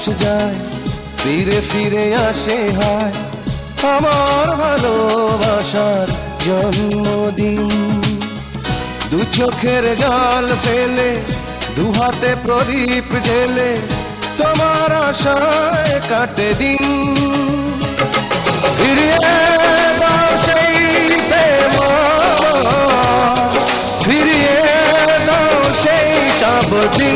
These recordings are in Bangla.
মাস যায় ফিরে ফিরে আসে হায় আমার ভালোবাসার জন্মদিন। দু চোখের জল ফেলে দু হাতে প্রদীপ জেলে তোমার আশায় কাটে দিন। ফিরিয়ে দাও সেই প্রেম, ফিরিয়ে দাও সেই সব দিন।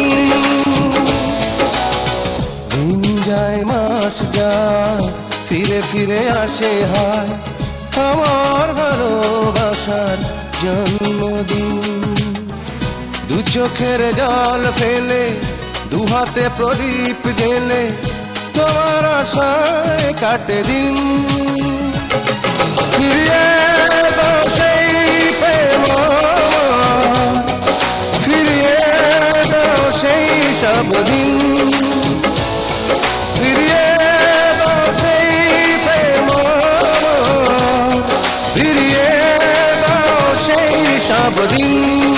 দিন যায় মাস যায় ফিরে ফিরে আসে হায় আমার ভালোবাসার জন্মদিন। দু চোখের জল ফেলে দু হাতে প্রদীপ জেলে তোমার আশায় কাটে দিন। ফিরিয়ে দাও সেই প্রেম, ফিরিয়ে দাও সেই সব দিন। ফিরিয়ে দাও সেই প্রেম, ফিরিয়ে দাও সেই সব দিন।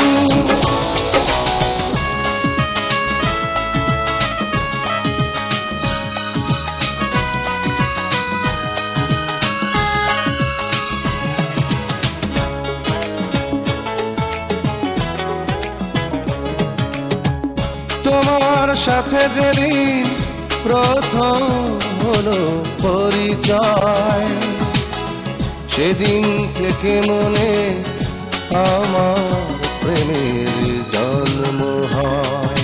তোমার সাথে যেদিন প্রথম হলো পরিচয় সেদিন থেকে মনে আমার প্রেমের জন্ম হয়।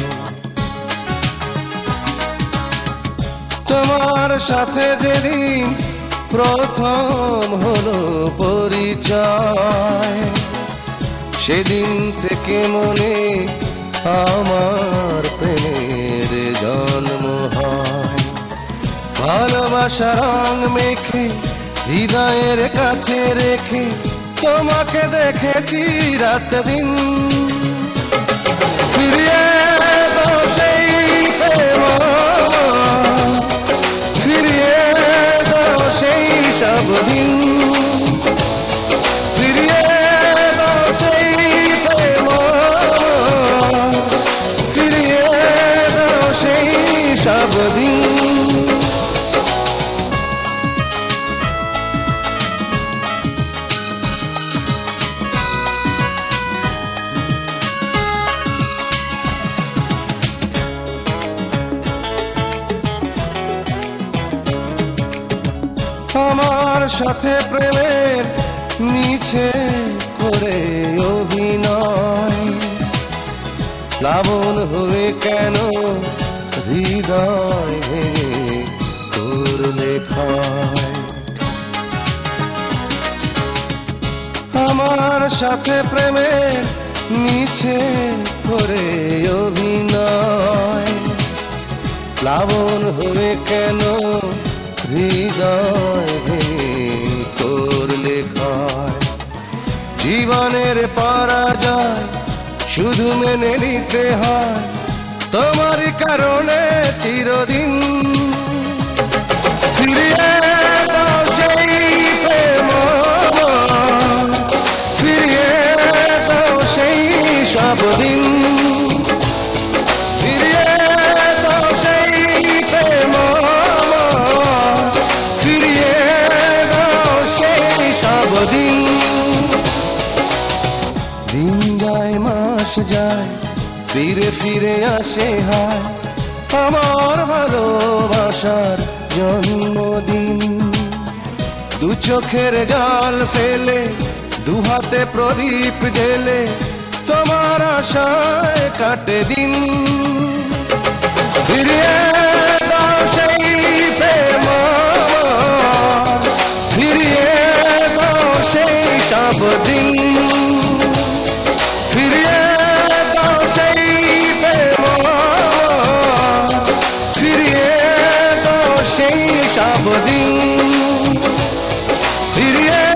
তোমার সাথে যেদিন প্রথম হলো পরিচয় সেদিন থেকে মনে আমার প্রেমের জন্ম হয়। ভালোবাসা রং মেখে হৃদয়ের কাছে রেখে তোমাকে দেখেছি রাত দিন। ফিরিয়ে দাও সেই প্রেম, ফিরিয়ে দাও সেই সব দিন। ফিরিয়ে দাও সেই প্রেম, ফিরিয়ে দাও সেই সব দিন। আমার সাথে প্রেমের মিছে করে অভিনয় প্লাবন হয়ে কেন হৃদয় ভেঙে তোর লেখায়। আমার সাথে প্রেমের মিছে করে অভিনয় প্লাবন হয়ে কেন হৃদয় ভেঙে তোর লেখায়। জীবনের পরাজয় শুধু মেনে নিতে হয় তোমার কারণে চিরদিন। ফিরিয়ে দাও সেই প্রেম, ফিরিয়ে দাও সেই সব দিন। ফিরিয়ে দাও সেই প্রেম, ফিরিয়ে দাও সেই সব দিন। দিন যায় মাস যায় ফিরে ফিরে আসে হায় আমার ভালোবাসার জন্মদিন। দু চোখের জল ফেলে দু হাতে প্রদীপ জেলে তোমার আশায় কাটে দিন। ফিরিয়ে দাও সেই প্রেম, ফিরিয়ে দাও সেই সব দিন। ফিরিয়ে দাও সেই প্রেম, ফিরিয়ে দাও সেই সব দিন। ফিরিয়ে